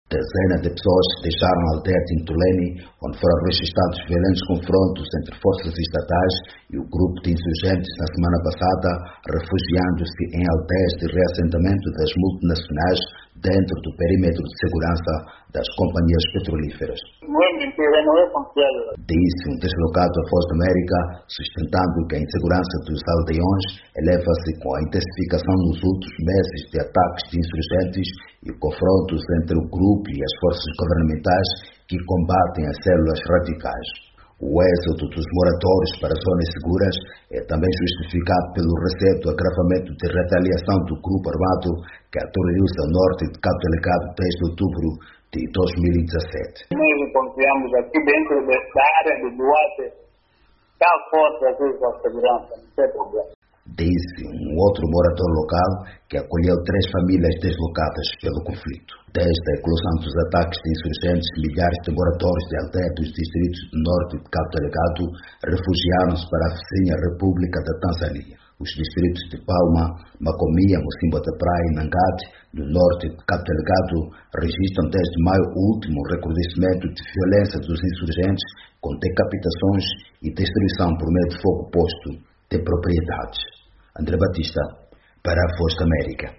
Dezenas de pessoas deixaram a aldeia de Intoleni, onde foram registrados violentos confrontos entre forças estatais e o grupo de insurgentes na semana passada, refugiando-se em aldeias de reassentamento das multinacionais dentro do perímetro de segurança das companhias petrolíferas. Disse um deslocado à Voz da América, sustentando que a insegurança dos aldeões eleva-se com a intensificação nos últimos meses de ataques de insurgentes e confrontos entre o grupo e as forças governamentais que combatem as células radicais. O êxodo dos moradores para zonas seguras é também justificado pelo receio do agravamento de retaliação do grupo armado que atoriu-se ao norte de Cabo Delgado desde outubro de 2017. Nós encontramos aqui dentro da área de Duarte, está forte aqui com a segurança, não tem problema. Disse um outro morador local que acolheu 3 famílias deslocadas pelo conflito. Desde a eclosão dos ataques de insurgentes, milhares de moradores de aldeia dos distritos do norte de Cabo Delgado refugiaram-se para a vizinha República da Tanzânia. Os distritos de Palma, Macomia, Mocimboa da Praia e Nangate, no norte de Cabo Delgado, registram desde maio último o recrudescimento de violência dos insurgentes com decapitações e destruição por meio de fogo posto de propriedades. André Batista, para a Voz da América.